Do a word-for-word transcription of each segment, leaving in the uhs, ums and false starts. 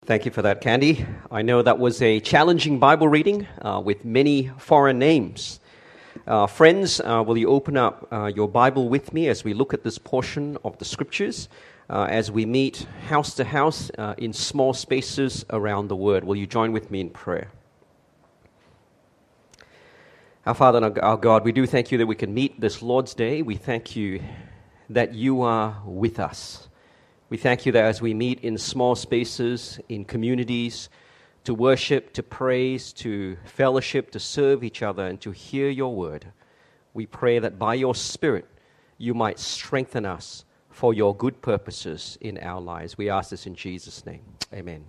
Thank you for that, Candy. I know that was a challenging Bible reading uh, with many foreign names. Uh, friends, uh, will you open up uh, your Bible with me as we look at this portion of the Scriptures, uh, as we meet house to house uh, in small spaces around the Word? Will you join with me in prayer? Our Father and our God, we do thank you that we can meet this Lord's Day. We thank you that you are with us. We thank you that as we meet in small spaces, in communities, to worship, to praise, to fellowship, to serve each other, and to hear your word, we pray that by your Spirit, you might strengthen us for your good purposes in our lives. We ask this in Jesus' name. Amen.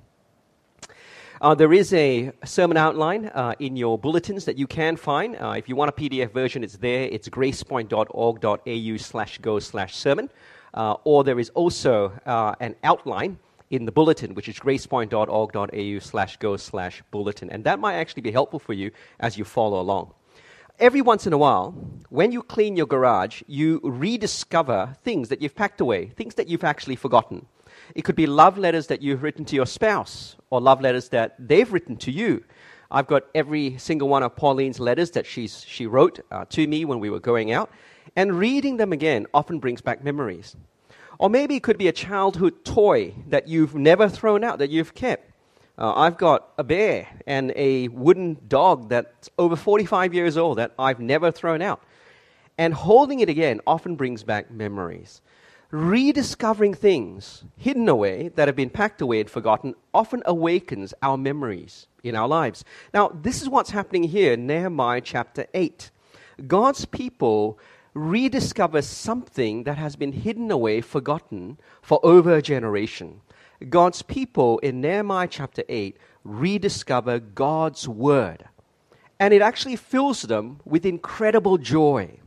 Uh, there is a sermon outline uh, in your bulletins that you can find. Uh, if you want a P D F version, it's there. It's gracepoint.org.au slash go slash sermon. Uh, or there is also uh, an outline in the bulletin, which is gracepoint.org.au slash go slash bulletin. And that might actually be helpful for you as you follow along. Every once in a while, when you clean your garage, you rediscover things that you've packed away, things that you've actually forgotten. It could be love letters that you've written to your spouse, or love letters that they've written to you. I've got every single one of Pauline's letters that she's, she wrote uh, to me when we were going out. And reading them again often brings back memories. Or maybe it could be a childhood toy that you've never thrown out, that you've kept. Uh, I've got a bear and a wooden dog that's over forty-five years old that I've never thrown out. And holding it again often brings back memories. Rediscovering things hidden away that have been packed away and forgotten often awakens our memories in our lives. Now, this is what's happening here in Nehemiah chapter eight. God's people rediscover something that has been hidden away, forgotten for over a generation. God's people in Nehemiah chapter eight rediscover God's word. And it actually fills them with incredible joy.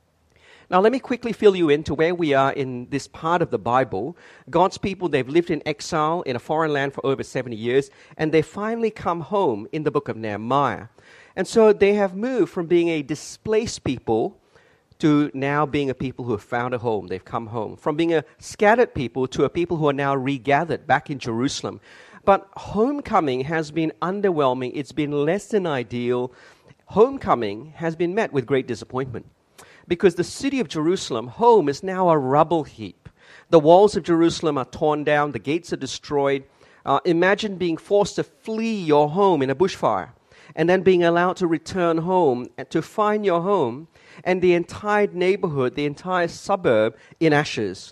Now, let me quickly fill you in to where we are in this part of the Bible. God's people, they've lived in exile in a foreign land for over seventy years, and they finally come home in the book of Nehemiah. And so they have moved from being a displaced people to now being a people who have found a home. They've come home. From being a scattered people to a people who are now regathered back in Jerusalem. But homecoming has been underwhelming. It's been less than ideal. Homecoming has been met with great disappointment. Because the city of Jerusalem, home, is now a rubble heap. The walls of Jerusalem are torn down. The gates are destroyed. Uh, imagine being forced to flee your home in a bushfire, and then being allowed to return home and to find your home and the entire neighborhood, the entire suburb in ashes.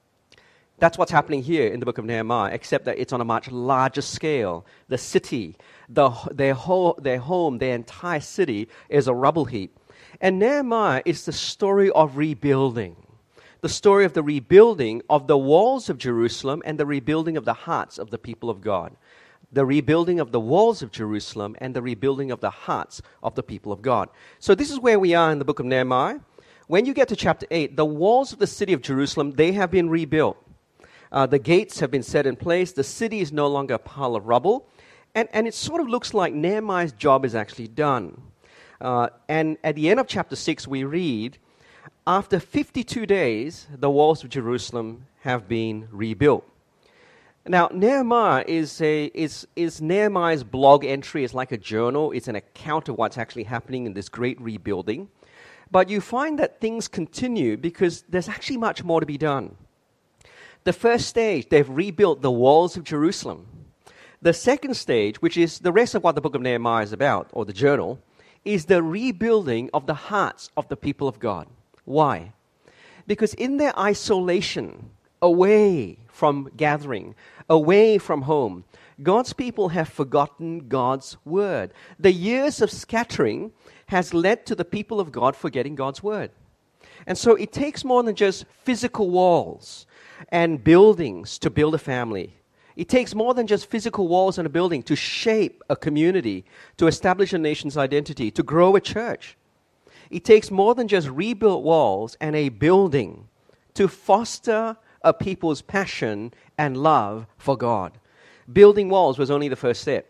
That's what's happening here in the book of Nehemiah, except that it's on a much larger scale. The city, the, their, whole, their home, their entire city is a rubble heap. And Nehemiah is the story of rebuilding, the story of the rebuilding of the walls of Jerusalem and the rebuilding of the hearts of the people of God. The rebuilding of the walls of Jerusalem and the rebuilding of the hearts of the people of God. So this is where we are in the book of Nehemiah. When you get to chapter eight, the walls of the city of Jerusalem, they have been rebuilt. Uh, the gates have been set in place. The city is no longer a pile of rubble. And, and it sort of looks like Nehemiah's job is actually done. Uh, and at the end of chapter six, we read, after fifty-two days, the walls of Jerusalem have been rebuilt. Now, Nehemiah is a is is Nehemiah's blog entry. It's like a journal. It's an account of what's actually happening in this great rebuilding. But you find that things continue because there's actually much more to be done. The first stage, they've rebuilt the walls of Jerusalem. The second stage, which is the rest of what the book of Nehemiah is about, or the journal, is the rebuilding of the hearts of the people of God. Why? Because in their isolation, away from gathering, away from home, God's people have forgotten God's word. The years of scattering has led to the people of God forgetting God's word. And so it takes more than just physical walls and buildings to build a family. It takes more than just physical walls and a building to shape a community, to establish a nation's identity, to grow a church. It takes more than just rebuilt walls and a building to foster a people's passion and love for God. Building walls was only the first step.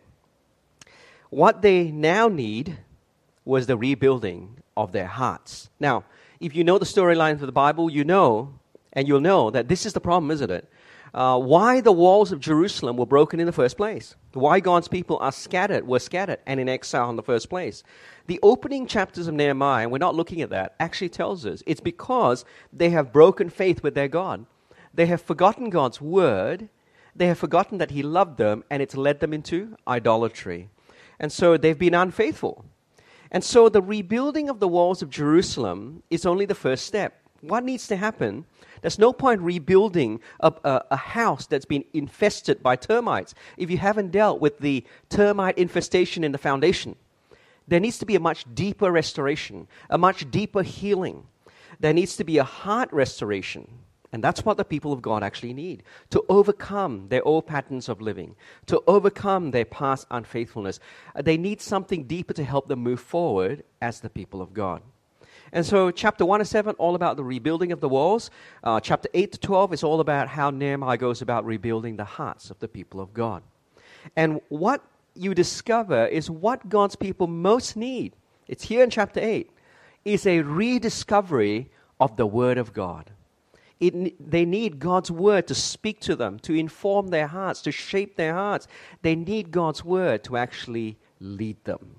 What they now need was the rebuilding of their hearts. Now, if you know the storylines of the Bible, you know, and you'll know that this is the problem, isn't it? uh, why the walls of Jerusalem were broken in the first place, why God's people are scattered, were scattered and in exile in the first place. The opening chapters of Nehemiah, and we're not looking at that, actually tells us it's because they have broken faith with their God. They have forgotten God's word, they have forgotten that He loved them, and it's led them into idolatry. And so they've been unfaithful. And so the rebuilding of the walls of Jerusalem is only the first step. What needs to happen? There's no point rebuilding a, a, a house that's been infested by termites if you haven't dealt with the termite infestation in the foundation. There needs to be a much deeper restoration, a much deeper healing. There needs to be a heart restoration. And that's what the people of God actually need, to overcome their old patterns of living, to overcome their past unfaithfulness. They need something deeper to help them move forward as the people of God. And so chapter one to seven, all about the rebuilding of the walls. Uh, chapter eight to twelve is all about how Nehemiah goes about rebuilding the hearts of the people of God. And what you discover is what God's people most need, it's here in chapter eight, is a rediscovery of the Word of God. It, they need God's Word to speak to them, to inform their hearts, to shape their hearts. They need God's Word to actually lead them.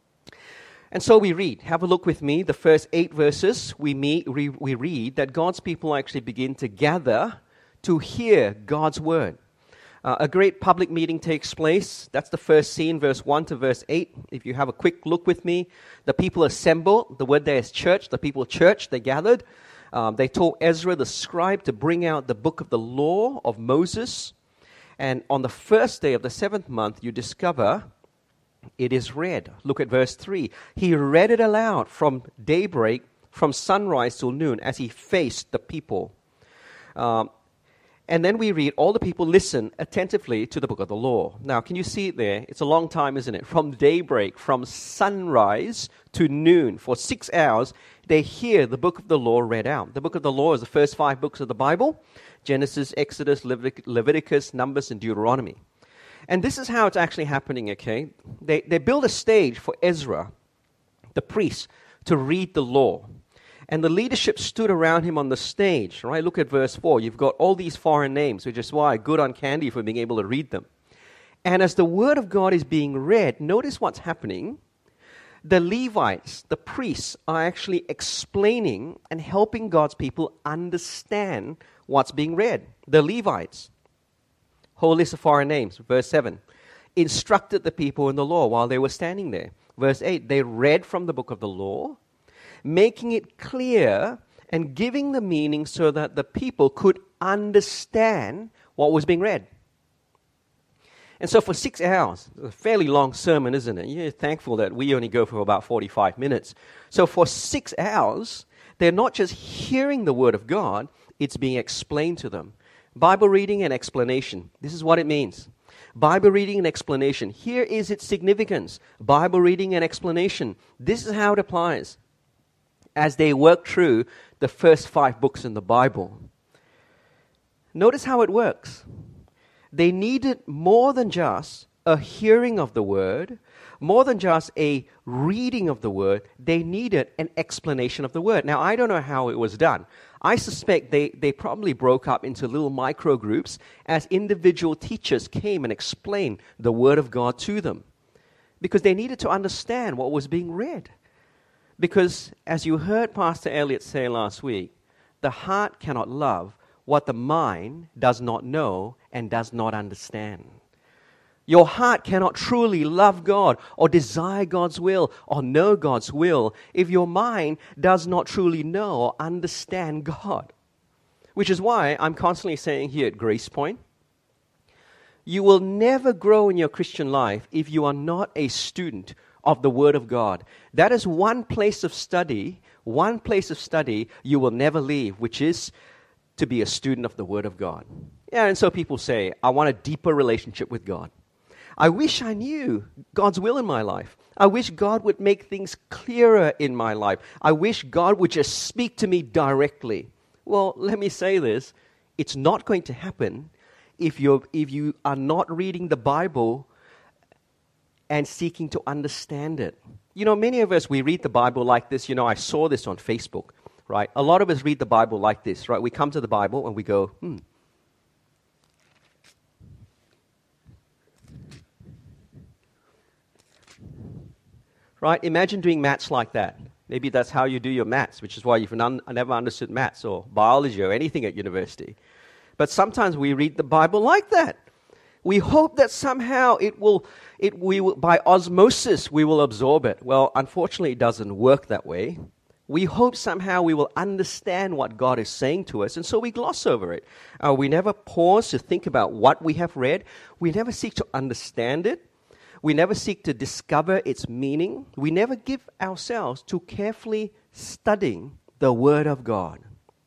And so we read, have a look with me, the first eight verses, we, meet, we, we read that God's people actually begin to gather to hear God's Word. Uh, a great public meeting takes place. That's the first scene, verse one to verse eight. If you have a quick look with me, the people assemble. The word there is church. The people church, they gathered. Um, they told Ezra, the scribe, to bring out the book of the law of Moses. And on the first day of the seventh month, you discover it is read. Look at verse three. He read it aloud from daybreak, from sunrise till noon, as he faced the people. Um, and then we read, all the people listen attentively to the book of the law. Now, can you see it there? It's a long time, isn't it? From daybreak, from sunrise to noon, for six hours, they hear the book of the law read out. The book of the law is the first five books of the Bible: Genesis, Exodus, Levitic- Leviticus, Numbers, and Deuteronomy. And this is how it's actually happening, okay? They, they build a stage for Ezra, the priest, to read the law. And the leadership stood around him on the stage, right? Look at verse four. You've got all these foreign names, which is why good on candy for being able to read them. And as the word of God is being read, notice what's happening. The Levites, the priests, are actually explaining and helping God's people understand what's being read. The Levites, whole list of foreign names, verse seven, instructed the people in the law while they were standing there. Verse eight, they read from the book of the law, making it clear and giving the meaning so that the people could understand what was being read. And so for six hours, a fairly long sermon, isn't it? You're thankful that we only go for about forty-five minutes. So for six hours, they're not just hearing the Word of God, it's being explained to them. Bible reading and explanation. This is what it means. Bible reading and explanation. Here is its significance. Bible reading and explanation. This is how it applies as they work through the first five books in the Bible. Notice how it works. They needed more than just a hearing of the Word, more than just a reading of the Word. They needed an explanation of the Word. Now, I don't know how it was done. I suspect they, they probably broke up into little micro groups as individual teachers came and explained the Word of God to them, because they needed to understand what was being read. Because, as you heard Pastor Elliot say last week, the heart cannot love what the mind does not know and does not understand. Your heart cannot truly love God or desire God's will or know God's will if your mind does not truly know or understand God. Which is why I'm constantly saying here at Grace Point, you will never grow in your Christian life if you are not a student of the Word of God. That is one place of study, one place of study you will never leave, which is to be a student of the Word of God. Yeah, and so people say, I want a deeper relationship with God. I wish I knew God's will in my life. I wish God would make things clearer in my life. I wish God would just speak to me directly. Well, let me say this. It's not going to happen if you're, if you are not reading the Bible and seeking to understand it. You know, many of us, we read the Bible like this. You know, I saw this on Facebook, right? A lot of us read the Bible like this, right? We come to the Bible and we go, hmm, right? Imagine doing maths like that. Maybe that's how you do your maths, which is why you've un- never understood maths or biology or anything at university. But sometimes we read the Bible like that. We hope that somehow it will, it we will, by osmosis, we will absorb it. Well, unfortunately, it doesn't work that way. We hope somehow we will understand what God is saying to us, and so we gloss over it. Uh, we never pause to think about what we have read. We never seek to understand it. We never seek to discover its meaning. We never give ourselves to carefully studying the Word of God.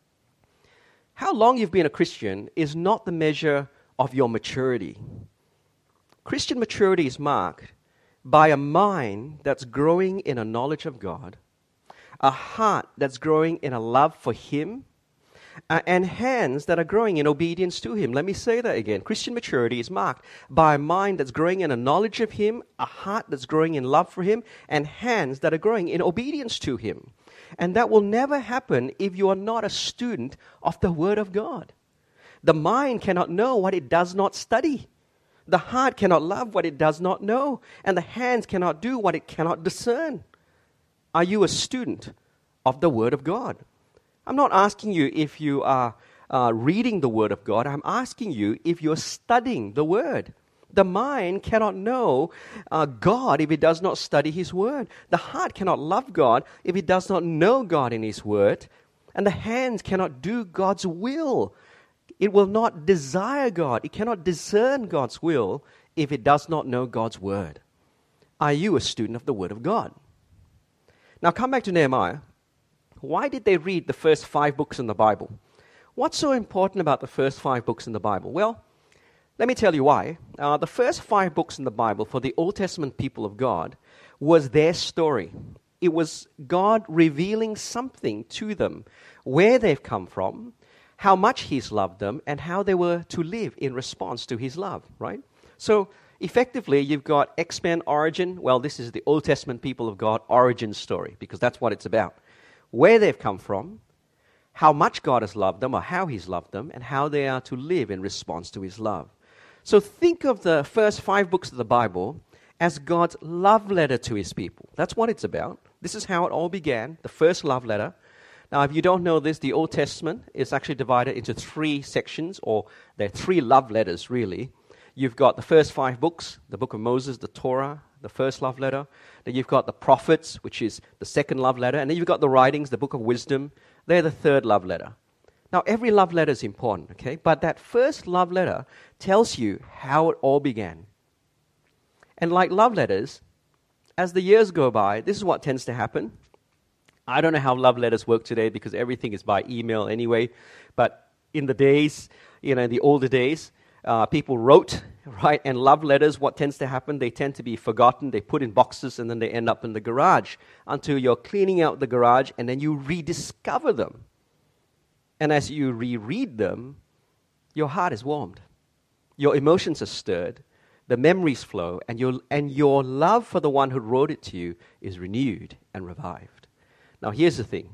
How long you've been a Christian is not the measure of your maturity. Christian maturity is marked by a mind that's growing in a knowledge of God, a heart that's growing in a love for Him, uh, and hands that are growing in obedience to Him. Let me say that again. Christian maturity is marked by a mind that's growing in a knowledge of Him, a heart that's growing in love for Him, and hands that are growing in obedience to Him. And that will never happen if you are not a student of the Word of God. The mind cannot know what it does not study. The heart cannot love what it does not know. And the hands cannot do what it cannot discern. Are you a student of the Word of God? I'm not asking you if you are uh, reading the Word of God. I'm asking you if you're studying the Word. The mind cannot know uh, God if it does not study His Word. The heart cannot love God if it does not know God in His Word. And the hands cannot do God's will. It will not desire God. It cannot discern God's will if it does not know God's Word. Are you a student of the Word of God? Now come back to Nehemiah. Why did they read the first five books in the Bible? What's so important about the first five books in the Bible? Well, let me tell you why. Uh, the first five books in the Bible for the Old Testament people of God was their story. It was God revealing something to them, where they've come from, how much He's loved them, and how they were to live in response to His love, right? So, effectively, you've got X-Men origin. Well, this is the Old Testament people of God origin story, because that's what it's about. Where they've come from, how much God has loved them, or how He's loved them, and how they are to live in response to His love. So think of the first five books of the Bible as God's love letter to His people. That's what it's about. This is how it all began, the first love letter. Now, if you don't know this, the Old Testament is actually divided into three sections, or there are three love letters, really. You've got the first five books, the book of Moses, the Torah, the first love letter. Then you've got the prophets, which is the second love letter. And then you've got the writings, the book of wisdom. They're the third love letter. Now, every love letter is important, okay? But that first love letter tells you how it all began. And like love letters, as the years go by, this is what tends to happen. I don't know how love letters work today because everything is by email anyway. But in the days, you know, in the older days, uh, people wrote, right? And love letters, what tends to happen, they tend to be forgotten. They put in boxes and then they end up in the garage until you're cleaning out the garage and then you rediscover them. And as you reread them, your heart is warmed. Your emotions are stirred. The memories flow. And your, and your love for the one who wrote it to you is renewed and revived. Now, here's the thing.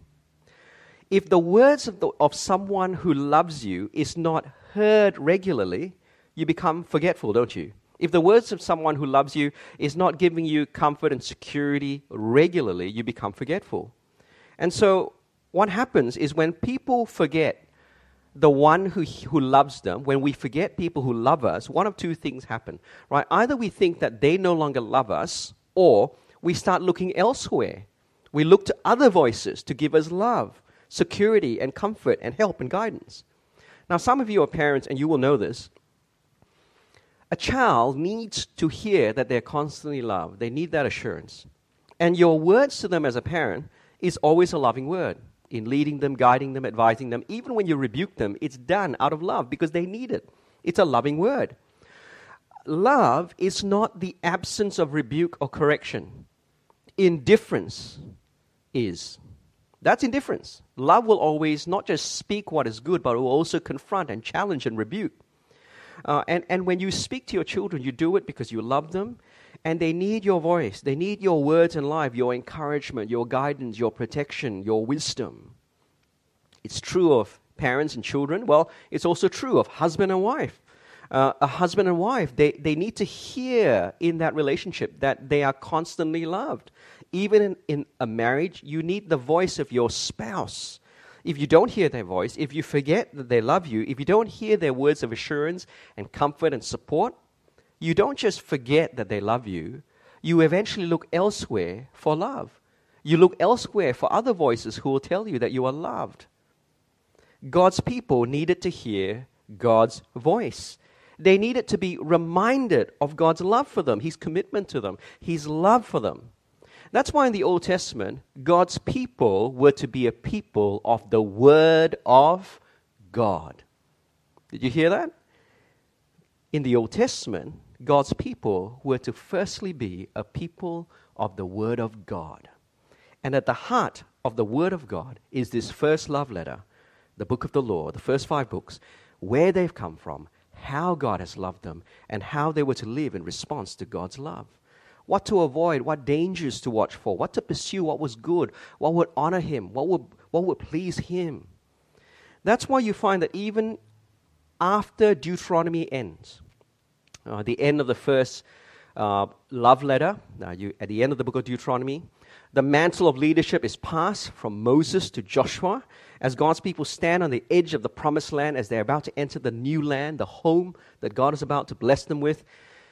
If the words of, the, of someone who loves you is not heard regularly, you become forgetful, don't you? If the words of someone who loves you is not giving you comfort and security regularly, you become forgetful. And so what happens is when people forget the one who, who loves them, when we forget people who love us, one of two things happen, right? Either we think that they no longer love us, or we start looking elsewhere. We look to other voices to give us love, security, and comfort, and help and guidance. Now, some of you are parents, and you will know this. A child needs to hear that they're constantly loved. They need that assurance. And your words to them as a parent is always a loving word. In leading them, guiding them, advising them, even when you rebuke them, it's done out of love because they need it. It's a loving word. Love is not the absence of rebuke or correction. Indifference is. That's indifference. Love will always not just speak what is good, but will also confront and challenge and rebuke. Uh, and, and when you speak to your children, you do it because you love them, and they need your voice. They need your words in life, your encouragement, your guidance, your protection, your wisdom. It's true of parents and children. Well, it's also true of husband and wife. Uh, a husband and wife, they, they need to hear in that relationship that they are constantly loved. Even in, in a marriage, you need the voice of your spouse. If you don't hear their voice, if you forget that they love you, if you don't hear their words of assurance and comfort and support, you don't just forget that they love you, you eventually look elsewhere for love. You look elsewhere for other voices who will tell you that you are loved. God's people needed to hear God's voice. They needed to be reminded of God's love for them, His commitment to them, His love for them. That's why in the Old Testament, God's people were to be a people of the Word of God. Did you hear that? In the Old Testament, God's people were to firstly be a people of the Word of God. And at the heart of the Word of God is this first love letter, the book of the law, the first five books, where they've come from, how God has loved them, and how they were to live in response to God's love. What to avoid, what dangers to watch for, what to pursue, what was good, what would honor Him, what would, what would please Him. That's why you find that even after Deuteronomy ends, uh, the end of the first uh, love letter, uh, you, at the end of the book of Deuteronomy, the mantle of leadership is passed from Moses to Joshua as God's people stand on the edge of the promised land as they're about to enter the new land, the home that God is about to bless them with.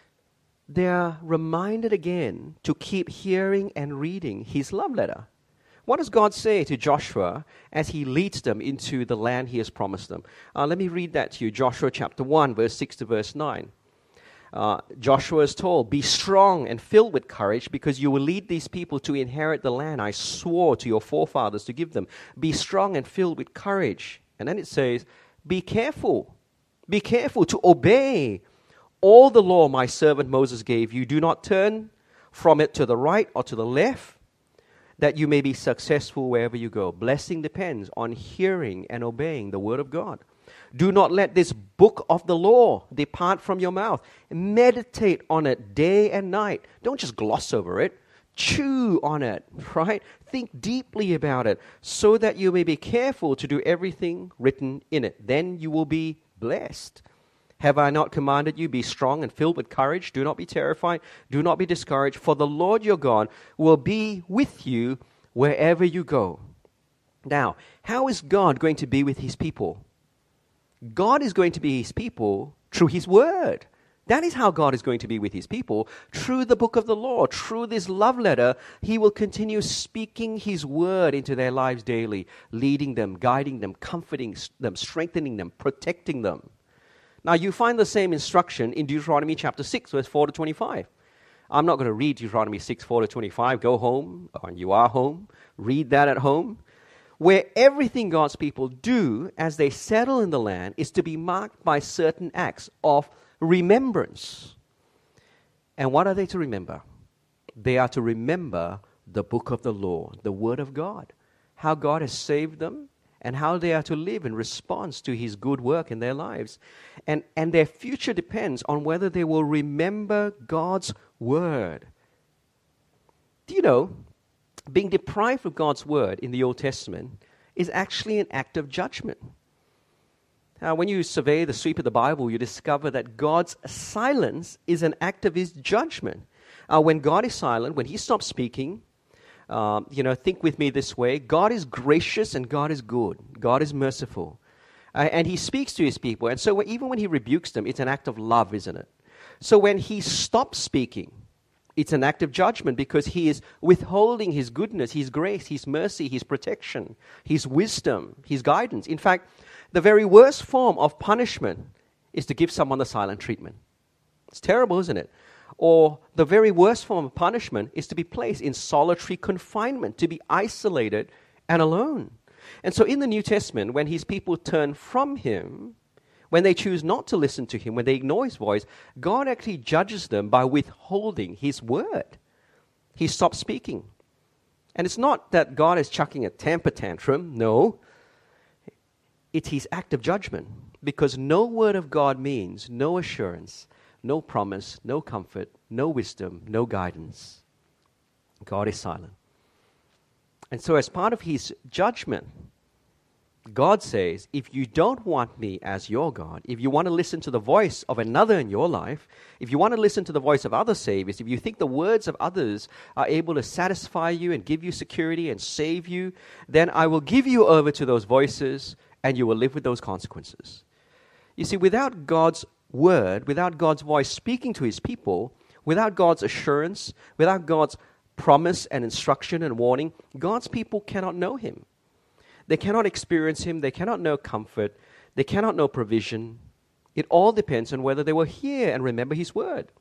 They're reminded again to keep hearing and reading His love letter. What does God say to Joshua as He leads them into the land He has promised them? Uh, let me read that to you. Joshua chapter one, verse six to verse nine. Uh, Joshua is told, "Be strong and filled with courage, because you will lead these people to inherit the land I swore to your forefathers to give them. Be strong and filled with courage." And then it says, "Be careful, be careful to obey all the law my servant Moses gave you. Do not turn from it to the right or to the left, that you may be successful wherever you go." Blessing depends on hearing and obeying the word of God. "Do not let this book of the law depart from your mouth. Meditate on it day and night." Don't just gloss over it. Chew on it, right? Think deeply about it, so that you may be careful to do everything written in it. Then you will be blessed. "Have I not commanded you, be strong and filled with courage? Do not be terrified, do not be discouraged, for the Lord your God will be with you wherever you go." Now, how is God going to be with His people? God is going to be His people through His Word. That is how God is going to be with His people. Through the book of the law, through this love letter, He will continue speaking His Word into their lives daily, leading them, guiding them, comforting them, strengthening them, protecting them. Now, you find the same instruction in Deuteronomy chapter six, verse four to twenty-five. I'm not going to read Deuteronomy six, four to twenty-five. Go home, or you are home. Read that at home. Where everything God's people do as they settle in the land is to be marked by certain acts of remembrance. And what are they to remember? They are to remember the book of the law, the Word of God, how God has saved them, and how they are to live in response to His good work in their lives. And, and their future depends on whether they will remember God's Word. Do you know, being deprived of God's Word in the Old Testament is actually an act of judgment. Now, when you survey the sweep of the Bible, you discover that God's silence is an act of His judgment. Uh, when God is silent, when He stops speaking, Um, you know, think with me this way. God is gracious and God is good. God is merciful. Uh, and He speaks to His people. And so even when He rebukes them, it's an act of love, isn't it? So when He stops speaking, it's an act of judgment, because He is withholding His goodness, His grace, His mercy, His protection, His wisdom, His guidance. In fact, the very worst form of punishment is to give someone the silent treatment. It's terrible, isn't it? Or the very worst form of punishment is to be placed in solitary confinement, to be isolated and alone. And so in the New Testament, when His people turn from Him, when they choose not to listen to Him, when they ignore His voice, God actually judges them by withholding His word. He stops speaking. And it's not that God is chucking a temper tantrum. No. It's His act of judgment, because no word of God means no assurance, no promise, no comfort, no wisdom, no guidance. God is silent. And so as part of His judgment, God says, if you don't want me as your God, if you want to listen to the voice of another in your life, if you want to listen to the voice of other saviors, if you think the words of others are able to satisfy you and give you security and save you, then I will give you over to those voices and you will live with those consequences. You see, without God's word, without God's voice speaking to his people, without God's assurance, without God's promise and instruction and warning, God's people cannot know him. They cannot experience him. They cannot know comfort. They cannot know provision. It all depends on whether they will hear and remember his word.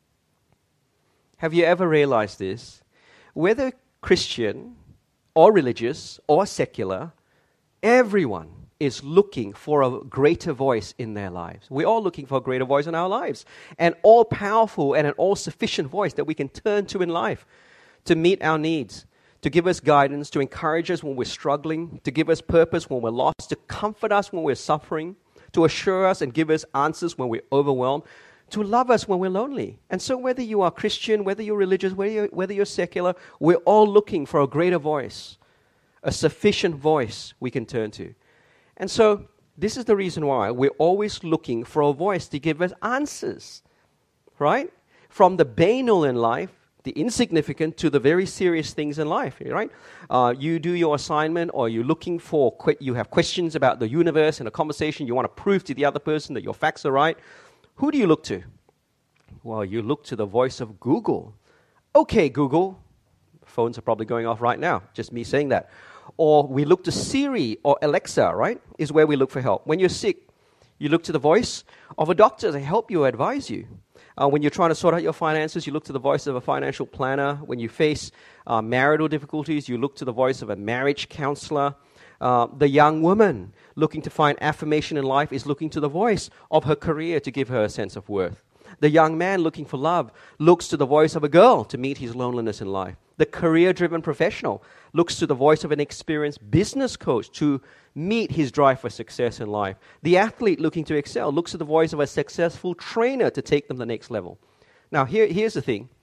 Have you ever realized this? Whether Christian or religious or secular, everyone is looking for a greater voice in their lives. We're all looking for a greater voice in our lives. An all-powerful and an all-sufficient voice that we can turn to in life to meet our needs, to give us guidance, to encourage us when we're struggling, to give us purpose when we're lost, to comfort us when we're suffering, to assure us and give us answers when we're overwhelmed, to love us when we're lonely. And so whether you are Christian, whether you're religious, whether you're, whether you're secular, we're all looking for a greater voice, a sufficient voice we can turn to. And so this is the reason why we're always looking for a voice to give us answers, right? From the banal in life, the insignificant, to the very serious things in life, right? Uh, you do your assignment, or you're looking for, que- you have questions about the universe in a conversation, you want to prove to the other person that your facts are right. Who do you look to? Well, you look to the voice of Google. Okay, Google. Phones are probably going off right now, just me saying that. Or we look to Siri or Alexa, right? Is where we look for help. When you're sick, you look to the voice of a doctor to help you, advise you. Uh, when you're trying to sort out your finances, you look to the voice of a financial planner. When you face uh, marital difficulties, you look to the voice of a marriage counselor. Uh, the young woman looking to find affirmation in life is looking to the voice of her career to give her a sense of worth. The young man looking for love looks to the voice of a girl to meet his loneliness in life. The career-driven professional looks to the voice of an experienced business coach to meet his drive for success in life. The athlete looking to excel looks to the voice of a successful trainer to take them to the next level. Now, here, here's the thing.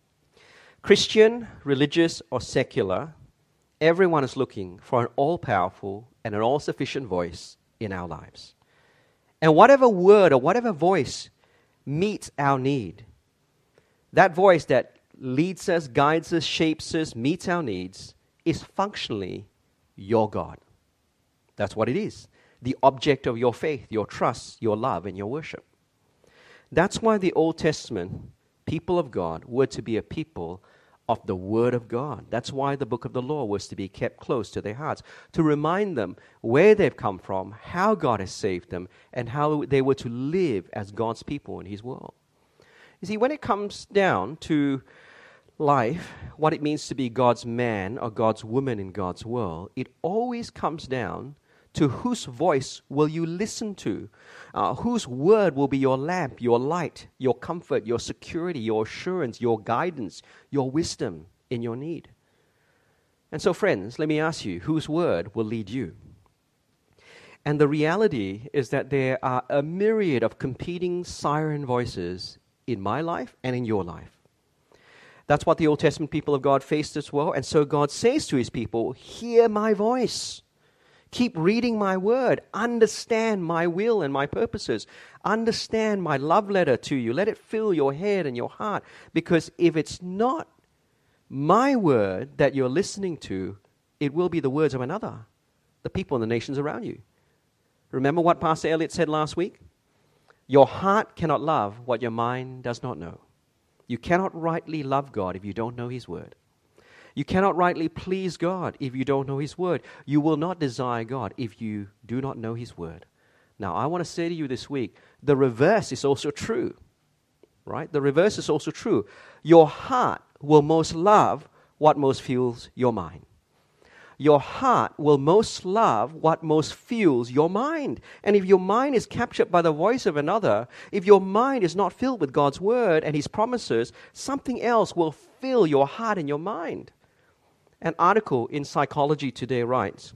Christian, religious, or secular, everyone is looking for an all-powerful and an all-sufficient voice in our lives. And whatever word or whatever voice meets our need, that voice that leads us, guides us, shapes us, meets our needs, is functionally your God. That's what it is. The object of your faith, your trust, your love, and your worship. That's why the Old Testament people of God were to be a people of the Word of God. That's why the book of the law was to be kept close to their hearts, to remind them where they've come from, how God has saved them, and how they were to live as God's people in His world. You see, when it comes down to life, what it means to be God's man or God's woman in God's world, it always comes down to whose voice will you listen to? Uh, whose word will be your lamp, your light, your comfort, your security, your assurance, your guidance, your wisdom in your need? And so, friends, let me ask you, whose word will lead you? And the reality is that there are a myriad of competing siren voices in my life and in your life. That's what the Old Testament people of God faced as well. And so God says to His people, hear my voice. Keep reading my word. Understand my will and my purposes. Understand my love letter to you. Let it fill your head and your heart. Because if it's not my word that you're listening to, it will be the words of another, the people in the nations around you. Remember what Pastor Elliot said last week? Your heart cannot love what your mind does not know. You cannot rightly love God if you don't know His word. You cannot rightly please God if you don't know His word. You will not desire God if you do not know His word. Now, I want to say to you this week, the reverse is also true, right? The reverse is also true. Your heart will most love what most fuels your mind. Your heart will most love what most fuels your mind. And if your mind is captured by the voice of another, if your mind is not filled with God's word and His promises, something else will fill your heart and your mind. An article in Psychology Today writes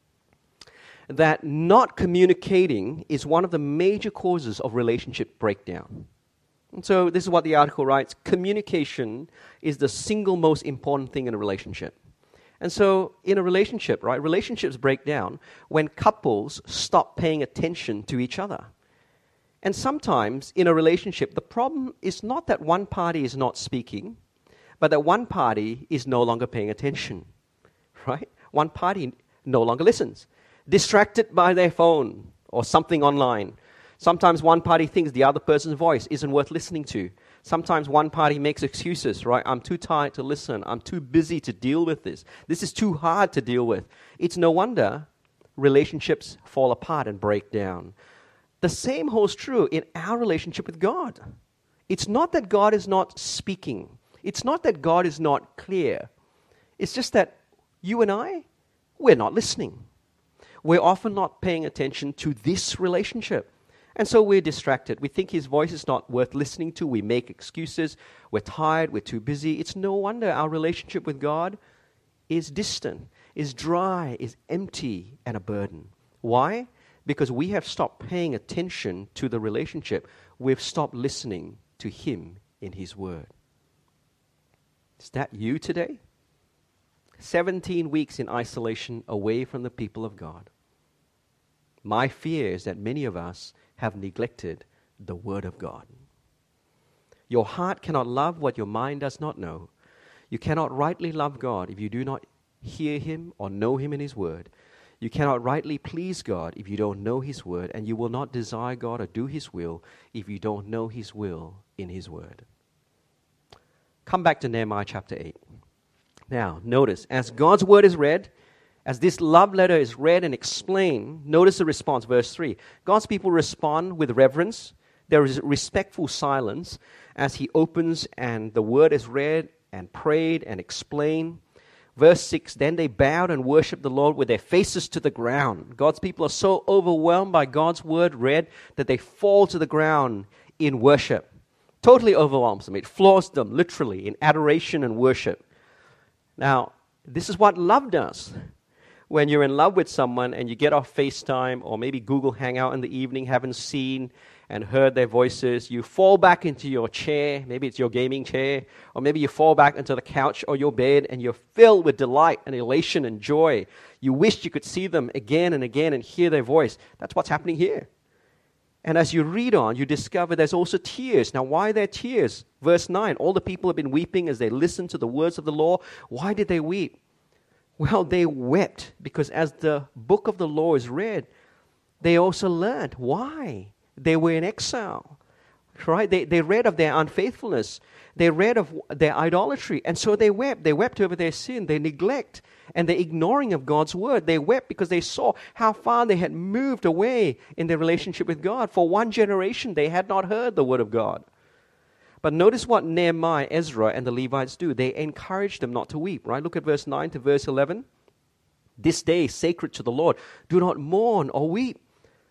that not communicating is one of the major causes of relationship breakdown. And so this is what the article writes: communication is the single most important thing in a relationship. And so in a relationship, right, relationships break down when couples stop paying attention to each other. And sometimes in a relationship, the problem is not that one party is not speaking, but that one party is no longer paying attention, right? One party no longer listens, distracted by their phone or something online. Sometimes one party thinks the other person's voice isn't worth listening to. Sometimes one party makes excuses, right? I'm too tired to listen. I'm too busy to deal with this. This is too hard to deal with. It's no wonder relationships fall apart and break down. The same holds true in our relationship with God. It's not that God is not speaking. It's not that God is not clear. It's just that you and I, we're not listening. We're often not paying attention to this relationship. And so we're distracted. We think his voice is not worth listening to. We make excuses. We're tired. We're too busy. It's no wonder our relationship with God is distant, is dry, is empty, and a burden. Why? Because we have stopped paying attention to the relationship. We've stopped listening to him in his word. Is that you today? seventeen weeks in isolation away from the people of God. My fear is that many of us have neglected the word of God. Your heart cannot love what your mind does not know. You cannot rightly love God if you do not hear him or know him in his word. You cannot rightly please God if you don't know his word, and you will not desire God or do his will if you don't know his will in his word. Come back to Nehemiah chapter eight. Now, notice, as God's word is read, as this love letter is read and explained, notice the response, verse three. God's people respond with reverence. There is respectful silence as he opens and the word is read and prayed and explained. Verse six, then they bowed and worshipped the Lord with their faces to the ground. God's people are so overwhelmed by God's word read that they fall to the ground in worship. Totally overwhelms them. It floors them literally in adoration and worship. Now, this is what love does. When you're in love with someone and you get off FaceTime or maybe Google Hangout in the evening, haven't seen and heard their voices, you fall back into your chair, maybe it's your gaming chair, or maybe you fall back into the couch or your bed and you're filled with delight and elation and joy. You wish you could see them again and again and hear their voice. That's what's happening here. And as you read on, you discover there's also tears. Now, why are there tears? Verse nine, all the people have been weeping as they listened to the words of the law. Why did they weep? Well, they wept because as the book of the law is read, they also learned why they were in exile, right? They, they read of their unfaithfulness. They read of their idolatry. And so they wept. They wept over their sin, their neglect, and the ignoring of God's word. They wept because they saw how far they had moved away in their relationship with God. For one generation, they had not heard the word of God. But notice what Nehemiah, Ezra, and the Levites do. They encourage them not to weep, right? Look at verse nine to verse eleven. This day is sacred to the Lord. Do not mourn or weep.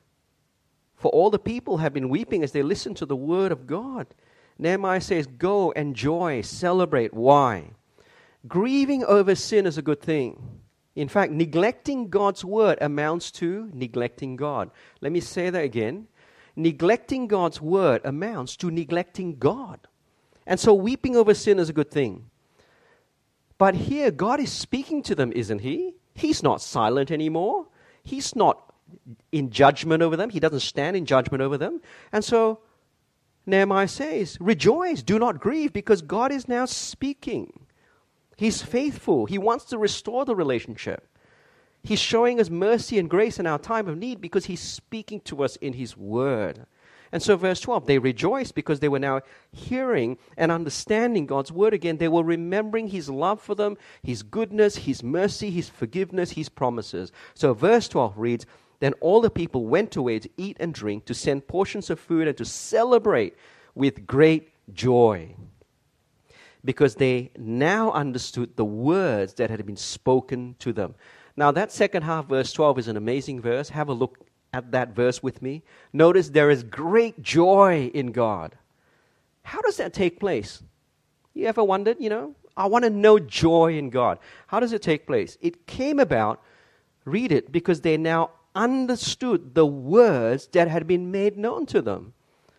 For all the people have been weeping as they listen to the word of God. Nehemiah says, go, enjoy, celebrate. Why? Grieving over sin is a good thing. In fact, neglecting God's word amounts to neglecting God. Let me say that again. Neglecting God's word amounts to neglecting God. And so weeping over sin is a good thing. But here, God is speaking to them, isn't he? He's not silent anymore. He's not in judgment over them. He doesn't stand in judgment over them. And so Nehemiah says, rejoice, do not grieve, because God is now speaking. He's faithful. He wants to restore the relationship. He's showing us mercy and grace in our time of need because he's speaking to us in his word. And so verse twelve, they rejoiced because they were now hearing and understanding God's word again. They were remembering his love for them, his goodness, his mercy, his forgiveness, his promises. So verse twelve reads, then all the people went away to eat and drink, to send portions of food and to celebrate with great joy, because they now understood the words that had been spoken to them. Now that second half, verse twelve, is an amazing verse. Have a look at that verse with me. Notice there is great joy in God. How does that take place? You ever wondered, you know, I want to know joy in God. How does it take place? It came about, read it, because they now understood the words that had been made known to them.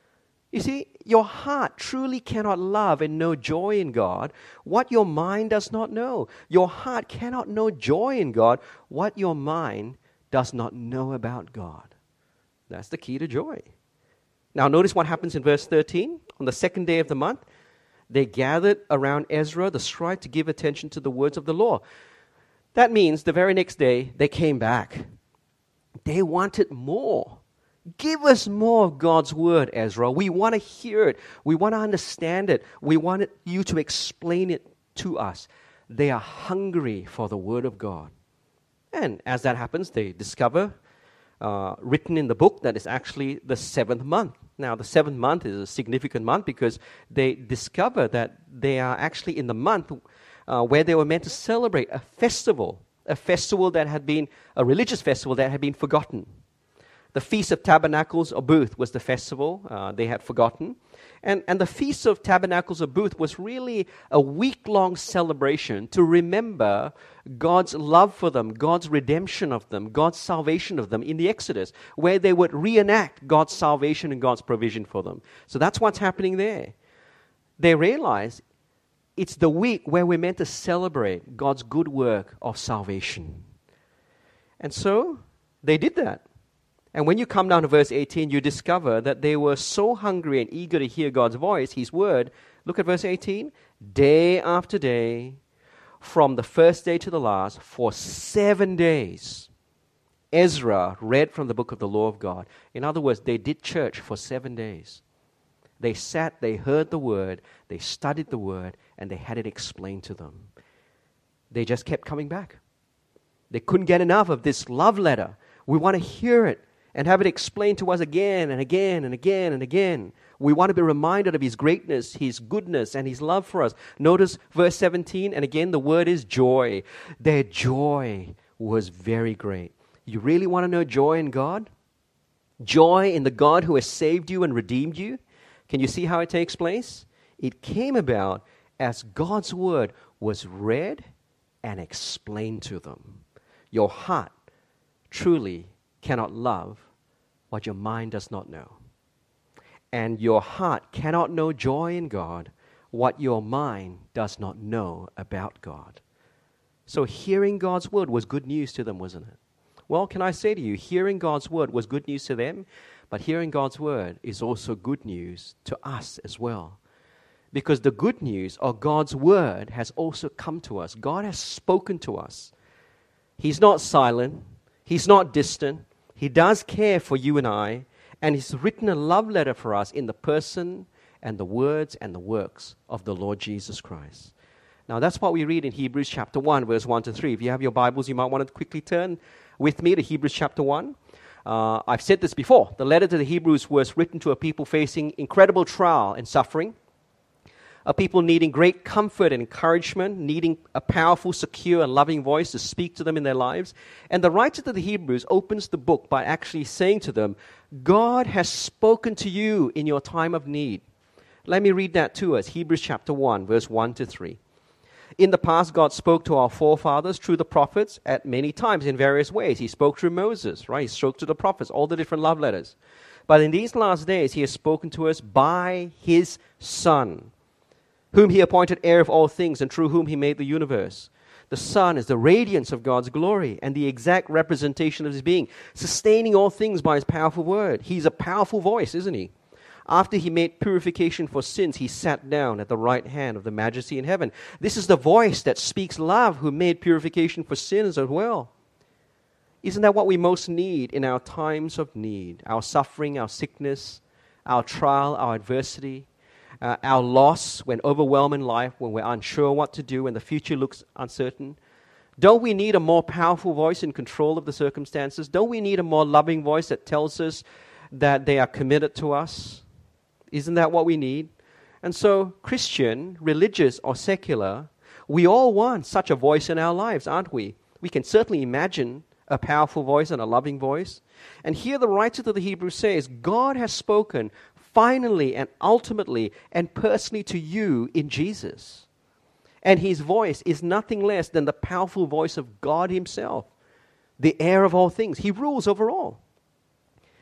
You see, your heart truly cannot love and know joy in God what your mind does not know. Your heart cannot know joy in God what your mind does not know about God. That's the key to joy. Now notice what happens in verse thirteen. On the second day of the month, they gathered around Ezra the scribe to give attention to the words of the law. That means the very next day they came back. They wanted more. Give us more of God's word, Ezra. We want to hear it. We want to understand it. We want it, you to explain it to us. They are hungry for the word of God. And as that happens, they discover, uh, written in the book, that it's actually the seventh month. Now, the seventh month is a significant month because they discover that they are actually in the month uh, where they were meant to celebrate a festival, a festival that had been, a religious festival that had been forgotten. The Feast of Tabernacles or Booth was the festival uh, they had forgotten. And, and the Feast of Tabernacles or Booth was really a week-long celebration to remember God's love for them, God's redemption of them, God's salvation of them in the Exodus, where they would reenact God's salvation and God's provision for them. So that's what's happening there. They realize it's the week where we're meant to celebrate God's good work of salvation. And so they did that. And when you come down to verse eighteen, you discover that they were so hungry and eager to hear God's voice, His word. Look at verse eighteen. Day after day, from the first day to the last, for seven days, Ezra read from the book of the law of God. In other words, they did church for seven days. They sat, they heard the word, they studied the word, and they had it explained to them. They just kept coming back. They couldn't get enough of this love letter. We want to hear it and have it explained to us again and again and again and again. We want to be reminded of His greatness, His goodness, and His love for us. Notice verse seventeen, and again the word is joy. Their joy was very great. You really want to know joy in God? Joy in the God who has saved you and redeemed you? Can you see how it takes place? It came about as God's word was read and explained to them. Your heart truly cannot love what your mind does not know. And your heart cannot know joy in God what your mind does not know about God. So hearing God's word was good news to them, wasn't it? Well, can I say to you, hearing God's word was good news to them, but hearing God's word is also good news to us as well. Because the good news of God's word has also come to us. God has spoken to us. He's not silent. He's not distant. He does care for you and I, and He's written a love letter for us in the person and the words and the works of the Lord Jesus Christ. Now, that's what we read in Hebrews chapter one, verse one to three. If you have your Bibles, you might want to quickly turn with me to Hebrews chapter one. Uh, I've said this before. The letter to the Hebrews was written to a people facing incredible trial and suffering, a people needing great comfort and encouragement, needing a powerful, secure, and loving voice to speak to them in their lives. And the writer to the Hebrews opens the book by actually saying to them, God has spoken to you in your time of need. Let me read that to us. Hebrews chapter one, verse one to three. In the past, God spoke to our forefathers through the prophets at many times in various ways. He spoke through Moses, right? He spoke to the prophets, all the different love letters. But in these last days, He has spoken to us by His Son, whom He appointed heir of all things, and through whom He made the universe. The Son is the radiance of God's glory and the exact representation of His being, sustaining all things by His powerful word. He's a powerful voice, isn't He? After He made purification for sins, He sat down at the right hand of the Majesty in heaven. This is the voice that speaks love, who made purification for sins as well. Isn't that what we most need in our times of need? Our suffering, our sickness, our trial, our adversity, Uh, our loss when overwhelmed in life, when we're unsure what to do, when the future looks uncertain. Don't we need a more powerful voice in control of the circumstances? Don't we need a more loving voice that tells us that they are committed to us? Isn't that what we need? And so, Christian, religious or secular, we all want such a voice in our lives, aren't we? We can certainly imagine a powerful voice and a loving voice. And here the writer to the Hebrews says, God has spoken finally and ultimately and personally to you in Jesus. And His voice is nothing less than the powerful voice of God Himself, the heir of all things. He rules over all.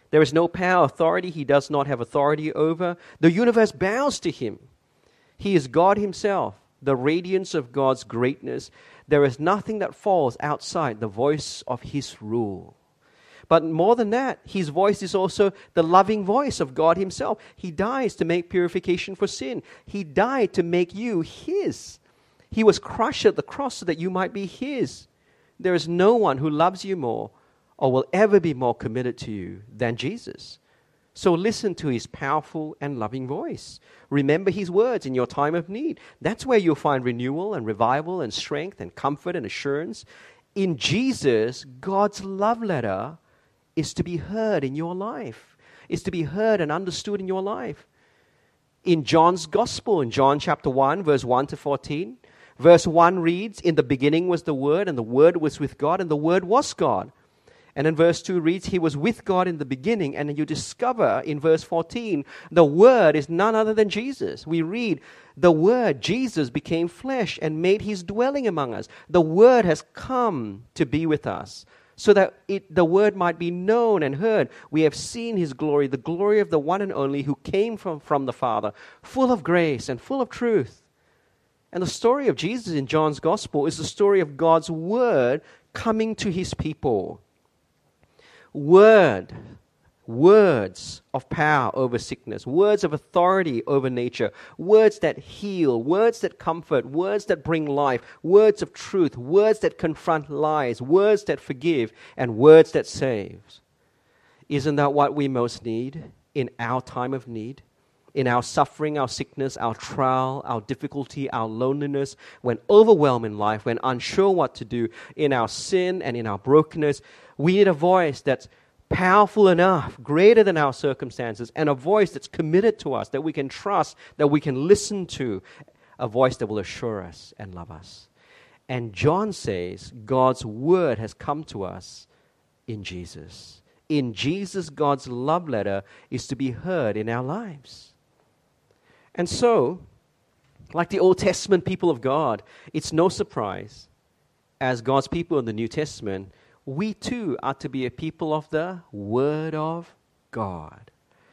There is no power, authority he does not have authority over. The universe bows to him. He is God himself, the radiance of God's greatness. There is nothing that falls outside the voice of his rule. But more than that, his voice is also the loving voice of God himself. He dies to make purification for sin. He died to make you his. He was crushed at the cross so that you might be his. There is no one who loves you more or will ever be more committed to you than Jesus. So listen to his powerful and loving voice. Remember his words in your time of need. That's where you'll find renewal and revival and strength and comfort and assurance. In Jesus, God's love letter is to be heard in your life, is to be heard and understood in your life. In John's Gospel, in John chapter one, verse one to fourteen, verse one reads, "In the beginning was the Word, and the Word was with God, and the Word was God." And then verse two reads, "He was with God in the beginning." And then you discover in verse fourteen, the Word is none other than Jesus. We read, "The Word, Jesus, became flesh and made his dwelling among us." The Word has come to be with us, so that it, the Word might be known and heard. We have seen his glory, the glory of the one and only who came from, from the Father, full of grace and full of truth. And the story of Jesus in John's Gospel is the story of God's Word coming to his people. Word, words of power over sickness, words of authority over nature, words that heal, words that comfort, words that bring life, words of truth, words that confront lies, words that forgive, and words that save. Isn't that what we most need in our time of need? In our suffering, our sickness, our trial, our difficulty, our loneliness, when overwhelmed in life, when unsure what to do, in our sin and in our brokenness, we need a voice that's powerful enough, greater than our circumstances, and a voice that's committed to us, that we can trust, that we can listen to, a voice that will assure us and love us. And John says God's Word has come to us in Jesus. In Jesus, God's love letter is to be heard in our lives. And so, like the Old Testament people of God, it's no surprise, as God's people in the New Testament, we too are to be a people of the Word of God.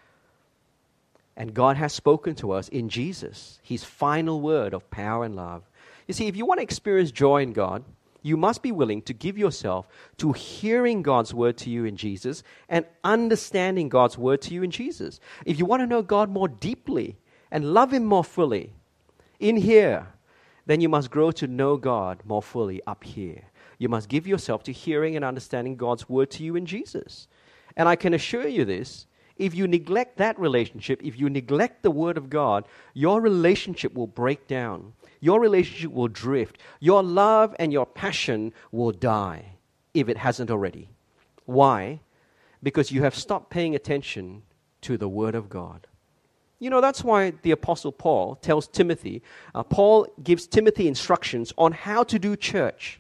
And God has spoken to us in Jesus, his final word of power and love. You see, if you want to experience joy in God, you must be willing to give yourself to hearing God's word to you in Jesus and understanding God's word to you in Jesus. If you want to know God more deeply and love him more fully in here, then you must grow to know God more fully up here. You must give yourself to hearing and understanding God's word to you in Jesus. And I can assure you this, if you neglect that relationship, if you neglect the word of God, your relationship will break down. Your relationship will drift. Your love and your passion will die, if it hasn't already. Why? Because you have stopped paying attention to the word of God. You know, that's why the Apostle Paul tells Timothy, uh, Paul gives Timothy instructions on how to do church.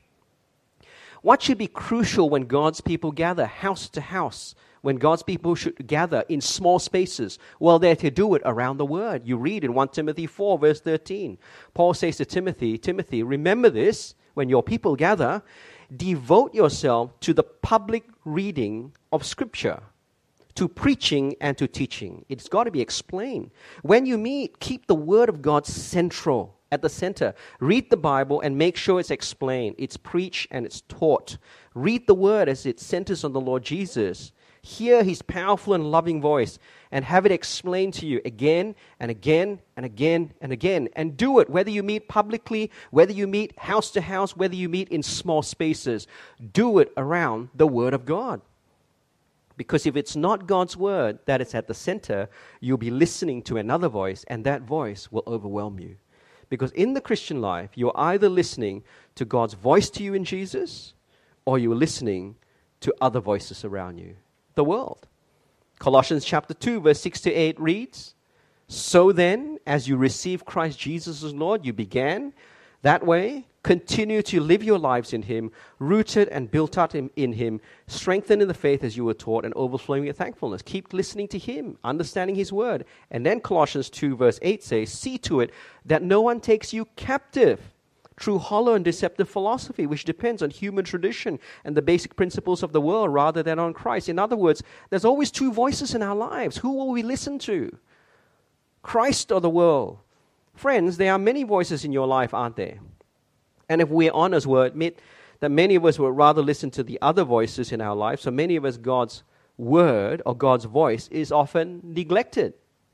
What should be crucial when God's people gather house to house, when God's people should gather in small spaces? Well, they're to do it around the Word. You read in First Timothy four, verse thirteen. Paul says to Timothy, Timothy, remember this, when your people gather, devote yourself to the public reading of Scripture, to preaching and to teaching. It's got to be explained. When you meet, keep the Word of God central, at the center. Read the Bible and make sure it's explained, it's preached and it's taught. Read the Word as it centers on the Lord Jesus. Hear his powerful and loving voice and have it explained to you again and again and again and again. And do it whether you meet publicly, whether you meet house to house, whether you meet in small spaces. Do it around the Word of God. Because if it's not God's Word that is at the center, you'll be listening to another voice, and that voice will overwhelm you. Because in the Christian life, you're either listening to God's voice to you in Jesus, or you're listening to other voices around you, the world. Colossians chapter two, verse six to eight reads, "So then, as you receive Christ Jesus as Lord, you began that way, continue to live your lives in him, rooted and built up in, in him, strengthened in the faith as you were taught, and overflowing with thankfulness." Keep listening to him, understanding his word. And then Colossians two, verse eight says, "See to it that no one takes you captive through hollow and deceptive philosophy, which depends on human tradition and the basic principles of the world rather than on Christ. In other words, there's always two voices in our lives. Who will we listen to? Christ or the world? Friends, there are many voices in your life, aren't there? And if we're honest, we'll admit that many of us would rather listen to the other voices in our life. So many of us, God's word or God's voice is often neglected.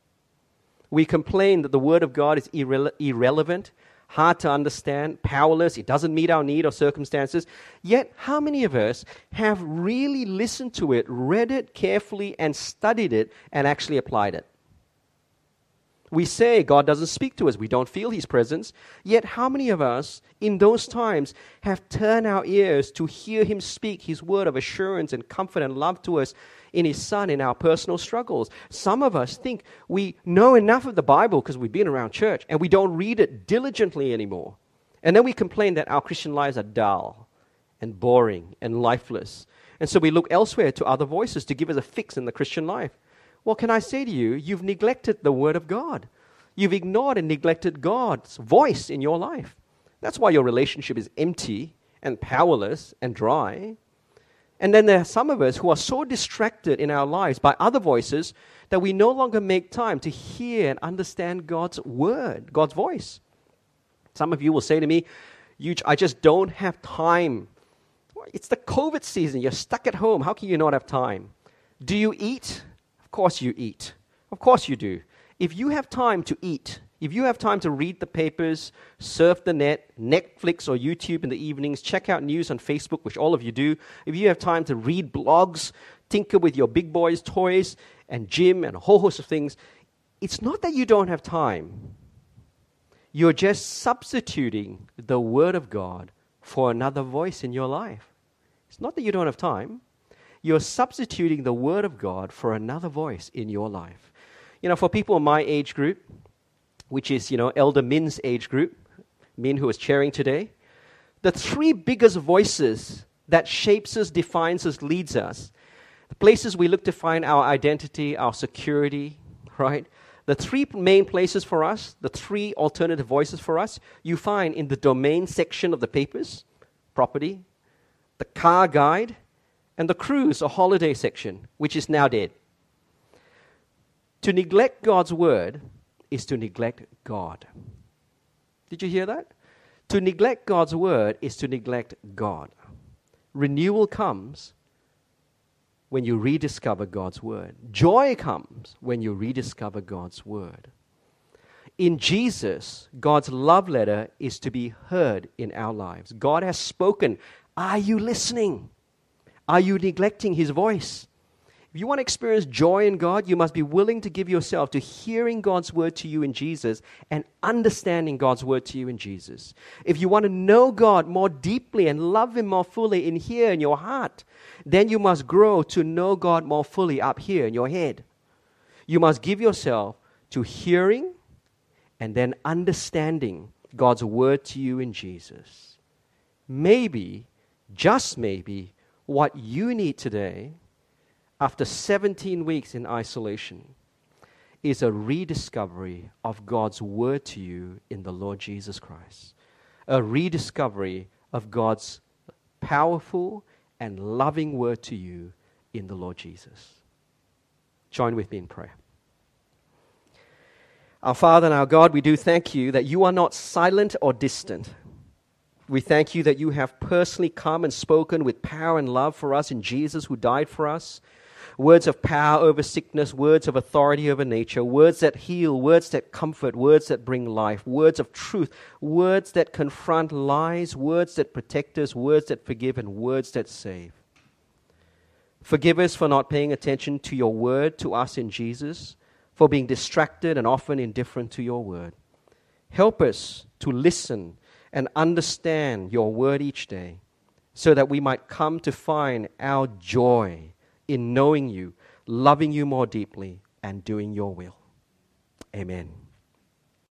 We complain that the word of God is irre- irrelevant, hard to understand, powerless, it doesn't meet our need or circumstances. Yet, how many of us have really listened to it, read it carefully, and studied it, and actually applied it? We say God doesn't speak to us, we don't feel His presence. Yet, how many of us in those times have turned our ears to hear Him speak His word of assurance and comfort and love to us in His Son in our personal struggles? Some of us think we know enough of the Bible because we've been around church and we don't read it diligently anymore. And then we complain that our Christian lives are dull and boring and lifeless. And so we look elsewhere to other voices to give us a fix in the Christian life. Well, can I say to you, you've neglected the Word of God. You've ignored and neglected God's voice in your life. That's why your relationship is empty and powerless and dry. And then there are some of us who are so distracted in our lives by other voices that we no longer make time to hear and understand God's word, God's voice. Some of you will say to me, I just don't have time. It's the COVID season. You're stuck at home. How can you not have time? Do you eat? Of course you eat. Of course you do. If you have time to eat, if you have time to read the papers, surf the net, Netflix or YouTube in the evenings, check out news on Facebook, which all of you do, if you have time to read blogs, tinker with your big boys' toys and gym and a whole host of things, it's not that you don't have time. You're just substituting the Word of God for another voice in your life. It's not that you don't have time. You're substituting the Word of God for another voice in your life. You know, for people in my age group, which is, you know, Elder Min's age group, Min who is chairing today, the three biggest voices that shapes us, defines us, leads us, the places we look to find our identity, our security, right? The three main places for us, the three alternative voices for us, you find in the domain section of the papers, property, the car guide, and the cruise or holiday section, which is now dead. To neglect God's word is to neglect God. Did you hear that? To neglect God's word is to neglect God. Renewal comes when you rediscover God's word. Joy comes when you rediscover God's word. In Jesus, God's love letter is to be heard in our lives. God has spoken. Are you listening? Are you neglecting His voice? If you want to experience joy in God, you must be willing to give yourself to hearing God's word to you in Jesus and understanding God's word to you in Jesus. If you want to know God more deeply and love Him more fully in here in your heart, then you must grow to know God more fully up here in your head. You must give yourself to hearing and then understanding God's word to you in Jesus. Maybe, just maybe, what you need today, after seventeen weeks in isolation, is a rediscovery of God's word to you in the Lord Jesus Christ. A rediscovery of God's powerful and loving word to you in the Lord Jesus. Join with me in prayer. Our Father and our God, we do thank you that you are not silent or distant. We thank you that you have personally come and spoken with power and love for us in Jesus who died for us. Words of power over sickness, words of authority over nature, words that heal, words that comfort, words that bring life, words of truth, words that confront lies, words that protect us, words that forgive, and words that save. Forgive us for not paying attention to your word to us in Jesus, for being distracted and often indifferent to your word. Help us to listen and understand your word each day so that we might come to find our joy in knowing you, loving you more deeply, and doing your will. Amen.